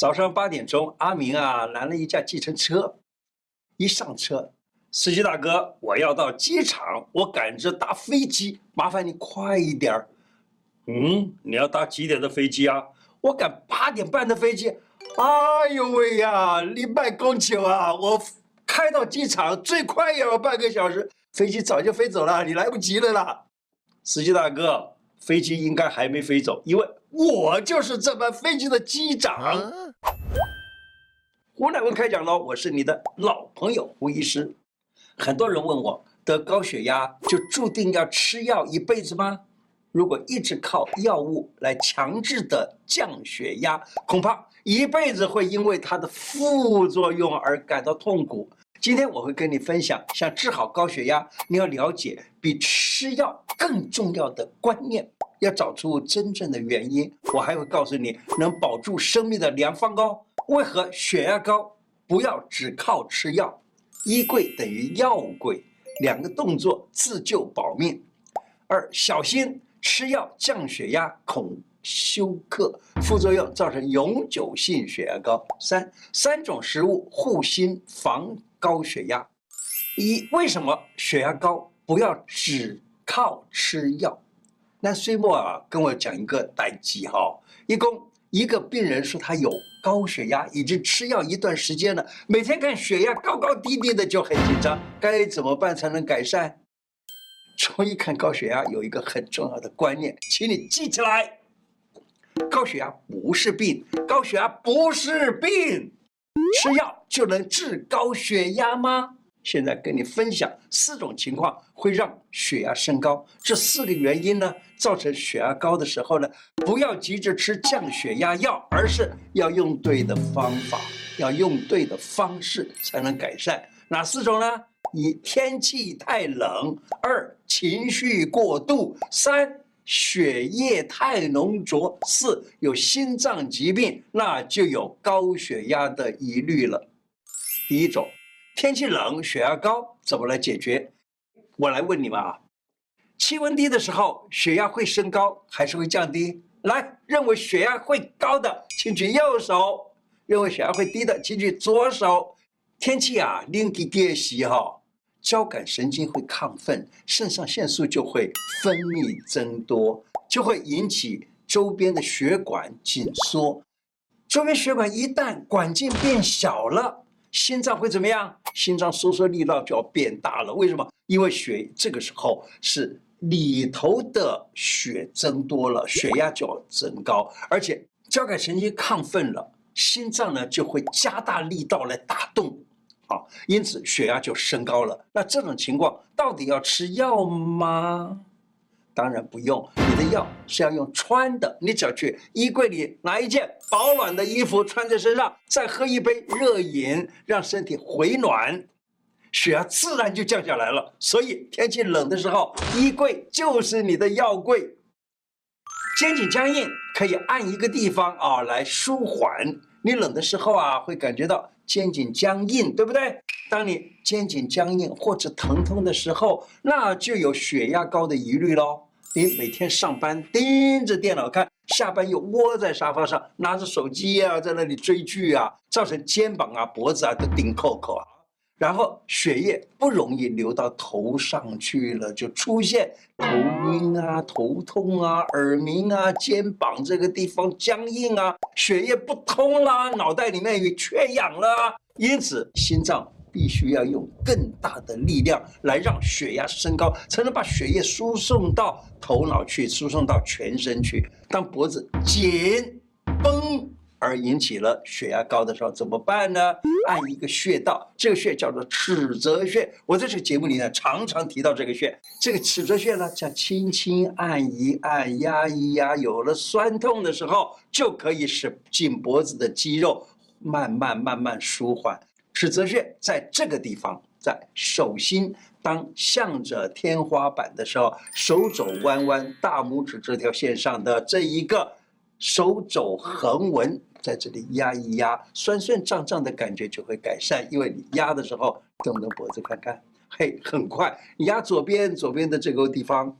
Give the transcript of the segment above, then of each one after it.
早上8点钟，阿明啊拦了一架计程车，一上车，司机大哥，我要到机场，我赶着搭飞机，麻烦你快一点儿。你要搭几点的飞机啊？我赶8点半的飞机。哎呦喂呀，你别讲笑啊！我开到机场最快也要半个小时，飞机早就飞走了，你来不及了啦。司机大哥，飞机应该还没飞走，因为我就是这班飞机的机长。胡乃文开讲喽，我是你的老朋友胡医师。很多人问我，得高血压就注定要吃药一辈子吗？如果一直靠药物来强制的降血压，恐怕一辈子会因为它的副作用而感到痛苦。今天我会跟你分享，想治好高血压，你要了解比吃药更重要的观念，要找出真正的原因。我还会告诉你能保住生命的良方哦。为何血压高不要只靠吃药？医贵等于药贵，两个动作自救保命。二，小心吃药降血压恐休克，副作用造成永久性血压高。三种食物护心防高血压。一，为什么血压高不要只靠吃药？那岁末啊，跟我讲一个代志哈，一个病人说他有高血压，已经吃药一段时间了，每天看血压高高低低的就很紧张，该怎么办才能改善？中医看高血压有一个很重要的观念，请你记起来：高血压不是病，高血压不是病，吃药就能治高血压吗？现在跟你分享4种情况会让血压升高，这4个原因呢，造成血压高的时候呢，不要急着吃降血压药，而是要用对的方法，要用对的方式才能改善。哪4种呢？一，天气太冷；二，情绪过度；三，血液太浓浊；四，有心脏疾病，那就有高血压的疑虑了。第一种，天气冷，血压高，怎么来解决？我来问你们啊，气温低的时候，血压会升高还是会降低？来，认为血压会高的，请举右手；认为血压会低的，请举左手。天气啊，冷起来时交感神经会亢奋，肾上腺素就会分泌增多，就会引起周边的血管紧缩。周边血管一旦管径变小了，心脏会怎么样？心脏收缩力道就要变大了。为什么？因为血这个时候是里头的血增多了，血压就要增高，而且交感神经亢奋了，心脏呢就会加大力道来打动。因此血压就升高了。那这种情况到底要吃药吗？当然不用，你的药是要用穿的，你只要去衣柜里拿一件保暖的衣服穿在身上，再喝一杯热饮，让身体回暖，血压自然就降下来了。所以天气冷的时候，衣柜就是你的药柜。肩颈僵硬可以按一个地方来舒缓。你冷的时候会感觉到肩颈僵硬，对不对？当你肩颈僵硬或者疼痛的时候，那就有血压高的疑虑咯。你每天上班盯着电脑看，下班又窝在沙发上拿着手机在那里追剧造成肩膀脖子都顶扣扣然后血液不容易流到头上去了，就出现头晕头痛耳鸣肩膀这个地方僵硬血液不通啦，脑袋里面也缺氧了因此心脏必须要用更大的力量来让血压升高，才能把血液输送到头脑去，输送到全身去。当脖子紧绷而引起了血压高的时候怎么办呢？按一个穴道，这个穴叫做尺泽穴。我在这个节目里呢常常提到这个穴。这个尺泽穴呢，叫轻轻按一按，压一压，有了酸痛的时候，就可以使颈脖子的肌肉慢慢舒缓。尺泽穴在这个地方，在手心，当向着天花板的时候，手肘弯弯，大拇指这条线上的这一个手肘横纹，在这里压一压，酸酸胀胀的感觉就会改善。因为你压的时候，动动脖子看看，嘿，很快。你压左边的这个地方，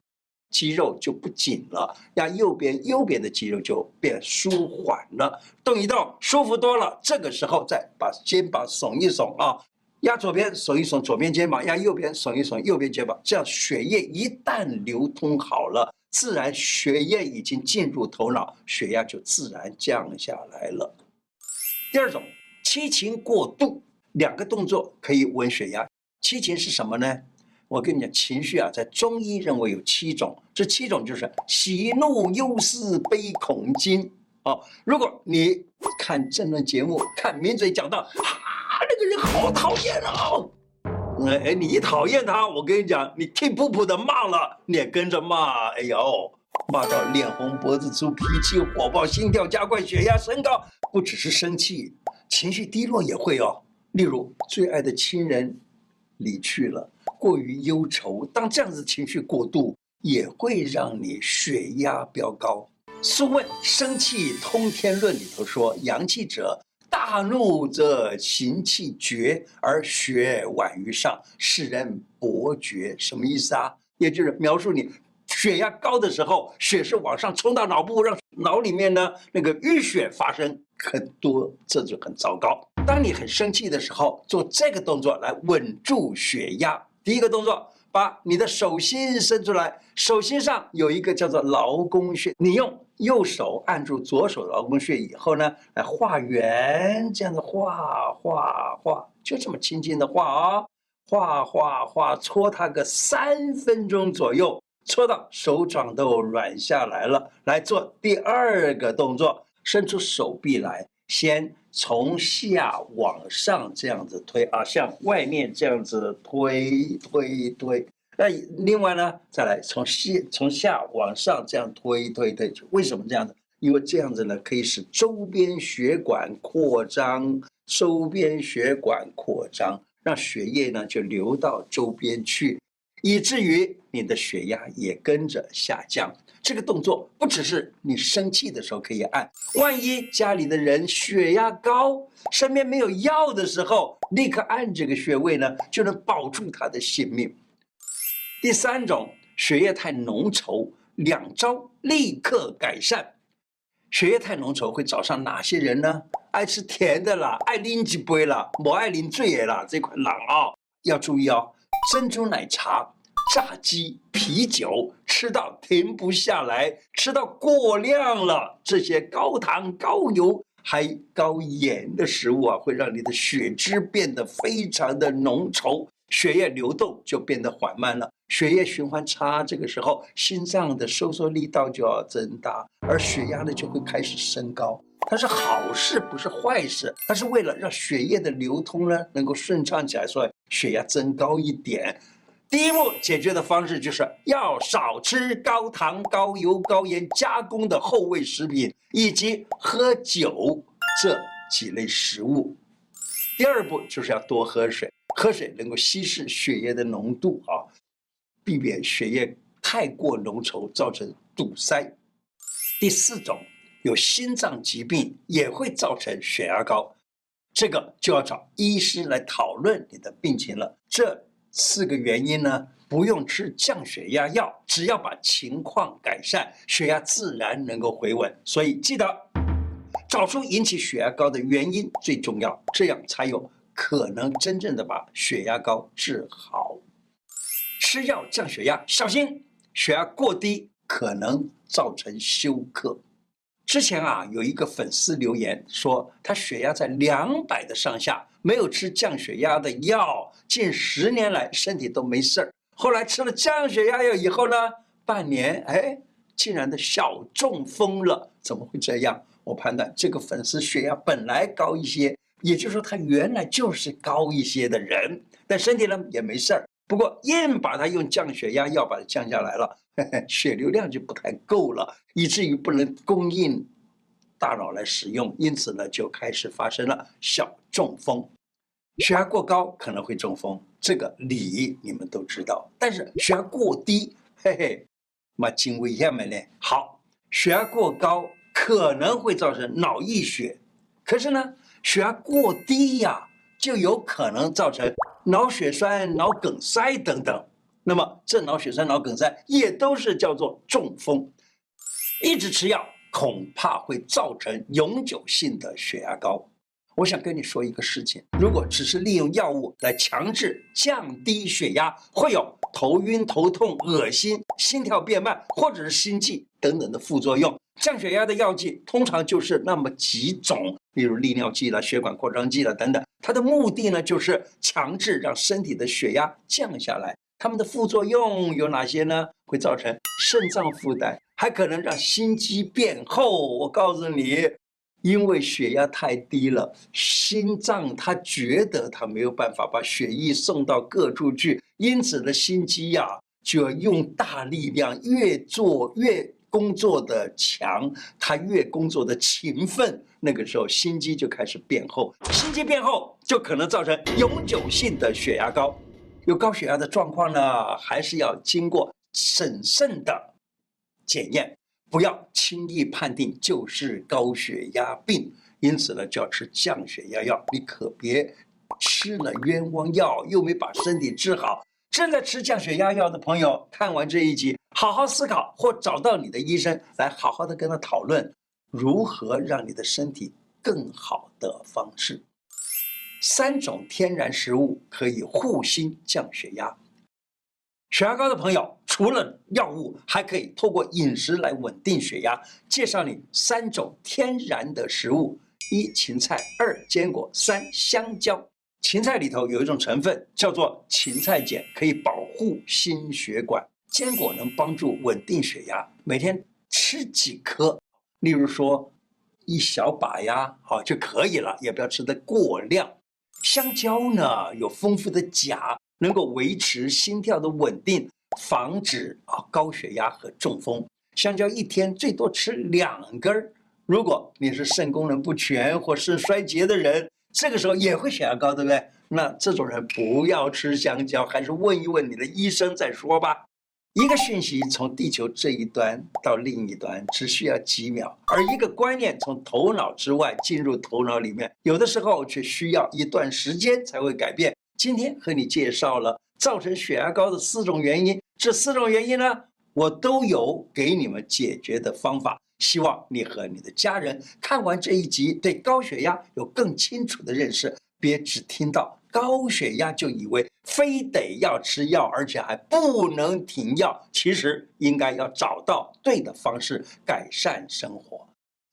肌肉就不紧了，压右边的肌肉就变舒缓了，动一动，舒服多了。这个时候再把肩膀耸一耸啊，压左边耸一耸左边肩膀，压右边耸一耸右边肩膀，这样血液一旦流通好了，自然血液已经进入头脑，血压就自然降下来了。第二种，七情过度，2个动作可以稳血压。七情是什么呢？我跟你讲，情绪啊，在中医认为有7种，这7种就是喜怒忧思悲恐惊。哦，如果你看政论节目，看名嘴讲到啊，那个人好讨厌哦，你一讨厌他，我跟你讲，你听噗噗的骂了，你也跟着骂，哎呦，骂到脸红脖子粗，脾气火爆，心跳加快，血压升高，不只是生气，情绪低落也会哦。例如，最爱的亲人离去了，过于忧愁，当这样子情绪过度，也会让你血压飙高。《素问·生气通天论》里头说，阳气者，大怒则行气绝，而血晚于上，使人伯绝。什么意思啊？也就是描述你血压高的时候，血是往上冲到脑部，让脑里面呢那个淤血发生很多，这就很糟糕。当你很生气的时候，做这个动作来稳住血压。第一个动作，把你的手心伸出来，手心上有一个叫做劳宫穴，你用右手按住左手的劳宫穴以后呢，来画圆，这样子画，就这么轻轻的画啊，画，搓它个3分钟左右，搓到手掌都软下来了。来做第2个动作，伸出手臂来，先从下往上这样子推啊，向外面这样子推。那另外呢，再来从下往上这样推。为什么这样子？因为这样子呢，可以使周边血管扩张，让血液呢就流到周边去，以至于你的血压也跟着下降。这个动作不只是你生气的时候可以按，万一家里的人血压高，身边没有药的时候，立刻按这个穴位呢，就能保住他的性命。第3种，血液太浓稠，2招立刻改善。血液太浓稠会找上哪些人呢？爱吃甜的啦，爱啉几杯啦，不爱啉醉的啦，这款人啊，要注意哦，珍珠奶茶、炸鸡、啤酒吃到停不下来，吃到过量了，这些高糖、高油还高盐的食物啊，会让你的血脂变得非常的浓稠，血液流动就变得缓慢了，血液循环差，这个时候心脏的收缩力道就要增大，而血压呢就会开始升高。它是好事，不是坏事，它是为了让血液的流通呢能够顺畅起来，所以血压增高一点。第一步解决的方式就是要少吃高糖、高油、高盐加工的厚味食品，以及喝酒这几类食物。第2步就是要多喝水，喝水能够稀释血液的浓度啊，避免血液太过浓稠造成堵塞。第4种，有心脏疾病也会造成血压高，这个就要找医师来讨论你的病情了。这4个原因呢，不用吃降血压药，只要把情况改善，血压自然能够回稳。所以记得找出引起血压高的原因最重要，这样才有可能真正的把血压高治好。吃药降血压，小心血压过低可能造成休克。之前啊，有一个粉丝留言说，他血压在200的上下，没有吃降血压的药，近10年来身体都没事儿。后来吃了降血压药以后呢，半年，竟然的小中风了。怎么会这样？我判断这个粉丝血压本来高一些，也就是说他原来就是高一些的人，但身体呢也没事儿。不过硬把他用降血压药把它降下来了，血流量就不太够了，以至于不能供应大脑来使用，因此呢就开始发生了小中风。血压过高可能会中风，这个理你们都知道，但是血压过低，那真危险的呢。好，血压过高可能会造成脑溢血，可是呢，血压过低呀，就有可能造成脑血栓、脑梗塞等等。 那么正脑血栓、脑梗塞也都是叫做中风。一直吃药恐怕会造成永久性的血压高。我想跟你说一个事情，如果只是利用药物来强制降低血压，会有头晕、头痛、恶心、心跳变慢或者是心悸等等的副作用。降血压的药剂通常就是那么几种，例如利尿剂了、血管扩张剂了等等，它的目的呢就是强制让身体的血压降下来。它们的副作用有哪些呢？会造成肾脏负担，还可能让心肌变厚。我告诉你，因为血压太低了，心脏它觉得它没有办法把血液送到各处去，因此的心肌呀就要用大力量，越做越工作的强，它越工作的勤奋，那个时候心肌就开始变厚，心肌变厚就可能造成永久性的血压高。有高血压的状况呢，还是要经过审慎的检验，不要轻易判定就是高血压病。因此呢，就要吃降血压药，你可别吃了冤枉药，又没把身体治好。正在吃降血压药的朋友，看完这一集，好好思考，或找到你的医生来好好的跟他讨论，如何让你的身体更好的方式。3种天然食物可以护心降血压。血压高的朋友，除了药物，还可以透过饮食来稳定血压。介绍你3种天然的食物：1芹菜，2坚果，3香蕉。芹菜里头有一种成分叫做芹菜碱，可以保护心血管；坚果能帮助稳定血压，每天吃几颗，例如说1小把呀，好就可以了，也不要吃得过量。香蕉呢，有丰富的钾，能够维持心跳的稳定，防止高血压和中风。香蕉一天最多吃2根。如果你是肾功能不全或肾衰竭的人，这个时候也会血压高，对不对？那这种人不要吃香蕉，还是问一问你的医生再说吧。一个讯息从地球这一端到另一端只需要几秒，而一个观念从头脑之外进入头脑里面，有的时候却需要一段时间才会改变。今天和你介绍了造成血压高的4种原因，这4种原因呢，我都有给你们解决的方法。希望你和你的家人看完这一集，对高血压有更清楚的认识，别只听到高血压就以为非得要吃药，而且还不能停药。其实应该要找到对的方式改善生活。